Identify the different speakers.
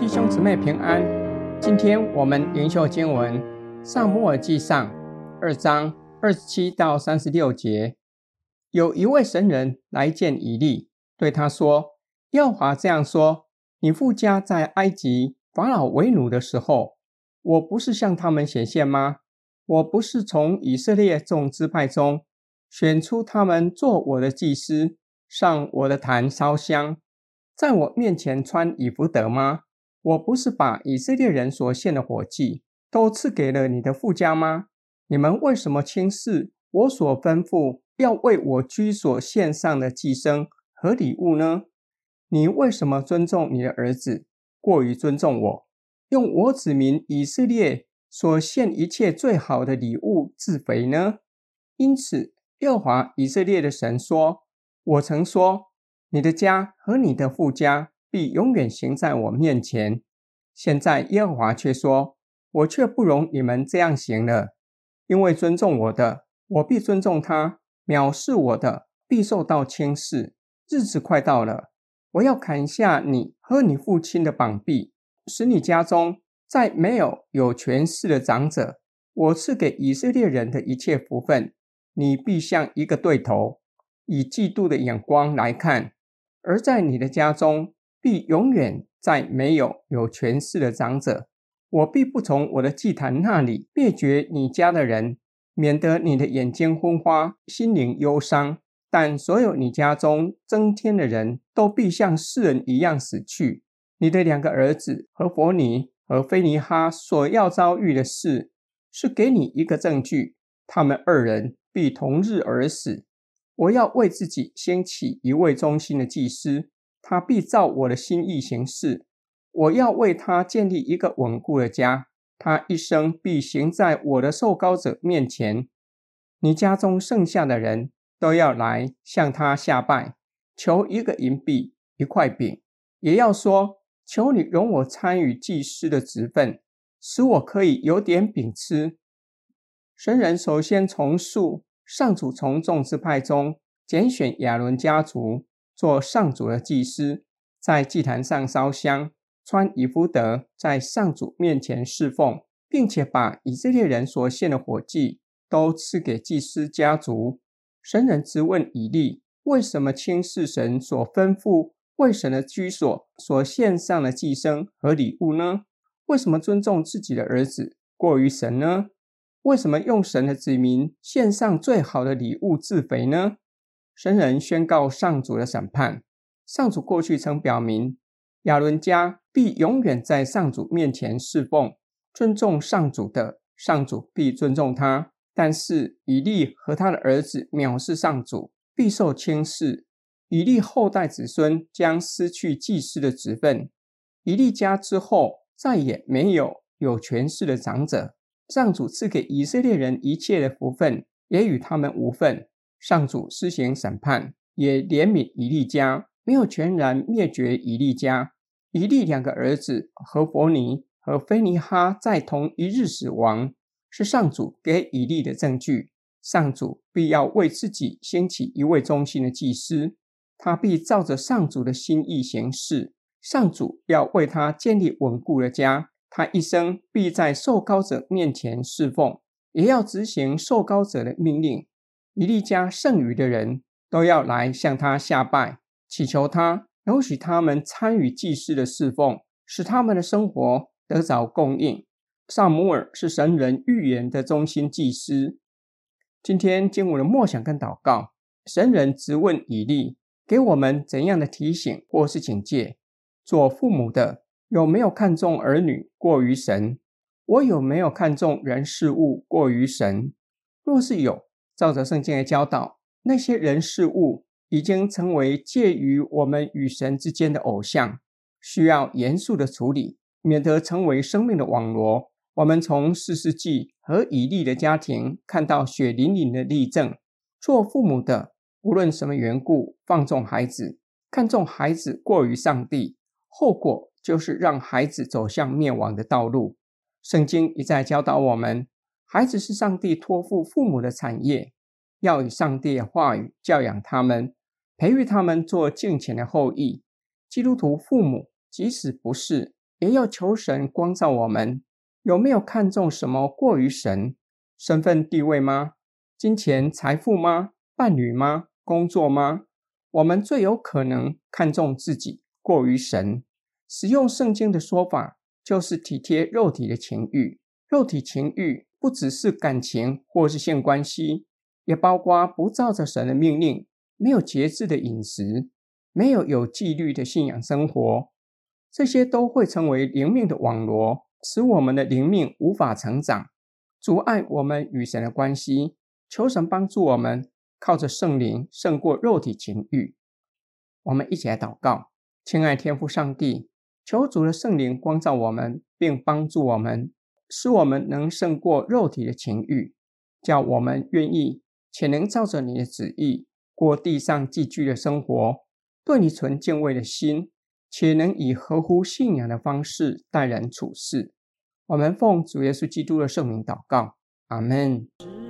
Speaker 1: 兄姊妹平安。今天我们灵修经文撒母耳记上2章27到36节。有一位神人来见以利，对他说，耶和华这样说，你父家在埃及法老为奴的时候，我不是向他们显现吗？我不是从以色列众支派中选出他们做我的祭司，上我的坛烧香，在我面前穿以弗得吗？我不是把以色列人所献的火祭都赐给了你的父家吗？你们为什么轻视我所吩咐要为我居所献上的祭牲和礼物呢？你为什么尊重你的儿子，过于尊重我，用我子民以色列所献一切最好的礼物自肥呢？因此耶和华以色列的神说，我曾说，你的家和你的父家必永远行在我面前。现在耶和华却说，我却不容你们这样行了。因为尊重我的，我必尊重他；藐视我的，必受到轻视。日子快到了，我要砍下你和你父亲的膀臂，使你家中再没有权势的长者。我赐给以色列人的一切福分，你必像一个对头，以嫉妒的眼光来看。而在你的家中，必永远再没有权势的长者。我必不从我的祭坛那里灭绝你家的人，免得你的眼睛昏花，心灵忧伤。但所有你家中增添的人，都必像世人一样死去。你的2个儿子何弗尼和非尼哈所要遭遇的事，是给你一个证据，他们2人必同日而死。我要为自己兴起一位忠心的祭司，他必照我的心意行事。我要为他建立一个稳固的家，他一生必行在我的受膏者面前。你家中剩下的人都要来向他下拜，求1个银币1块饼，也要说，求你容我参与祭司的职分，使我可以有点饼吃。神人首先从述上主从众支派中拣选亚伦家族做上主的祭司，在祭坛上烧香，穿以弗得，在上主面前侍奉，并且把以色列人所献的火祭都赐给祭司家族。神人质问以利，为什么轻视神所吩咐为神的居所所献上的祭牲和礼物呢？为什么尊重自己的儿子过于神呢？为什么用神的子民献上最好的礼物自肥呢？神人宣告上主的审判。上主过去曾表明，亚伦家必永远在上主面前侍奉，尊重上主的，上主必尊重他。但是以利和他的儿子藐视上主，必受轻视。以利后代子孙将失去祭司的职分。以利家之后再也没有权势的长者。上主赐给以色列人一切的福分，也与他们无分。上主施行审判，也怜悯以利家，没有全然灭绝以利家。以利2个儿子何弗尼和非尼哈在同一日死亡，是上主给以利的证据。上主必要为自己兴起一位忠心的祭司，他必照着上主的心意行事。上主要为他建立稳固的家，他一生必在受膏者面前侍奉，也要执行受膏者的命令。以利家剩余的人都要来向他下拜，祈求他容许他们参与祭司的侍奉，使他们的生活得着供应。撒母耳是神人预言的忠心祭司。今天经文的默想跟祷告，神人质问以利，给我们怎样的提醒或是警戒？做父母的有没有看重儿女过于神？我有没有看重人事物过于神？若是有，照着圣经的教导，那些人事物已经成为介于我们与神之间的偶像，需要严肃的处理，免得成为生命的网罗。我们从士师记和以利的家庭看到血淋淋的例证。做父母的无论什么缘故放纵孩子，看重孩子过于上帝，后果就是让孩子走向灭亡的道路。圣经一再教导我们，孩子是上帝托付父母的产业，要以上帝的话语教养他们，培育他们做敬虔的后裔。基督徒父母即使不是， 也要求神光照我们，有没有看重什么过于神？身份地位吗？金钱财富吗？伴侣吗？工作吗？我们最有可能看重自己过于神。使用圣经的说法，就是体贴肉体的情欲。肉体情欲不只是感情或是性关系，也包括不照着神的命令，没有节制的饮食，没有纪律的信仰生活。这些都会成为灵命的网罗，使我们的灵命无法成长，阻碍我们与神的关系。求神帮助我们靠着圣灵胜过肉体情欲。我们一起来祷告。亲爱天父上帝，求主的圣灵光照我们，并帮助我们，使我们能胜过肉体的情欲，叫我们愿意且能照着你的旨意过地上寄居的生活，对你存敬畏的心，且能以合乎信仰的方式待人处事。我们奉主耶稣基督的圣名祷告，阿们。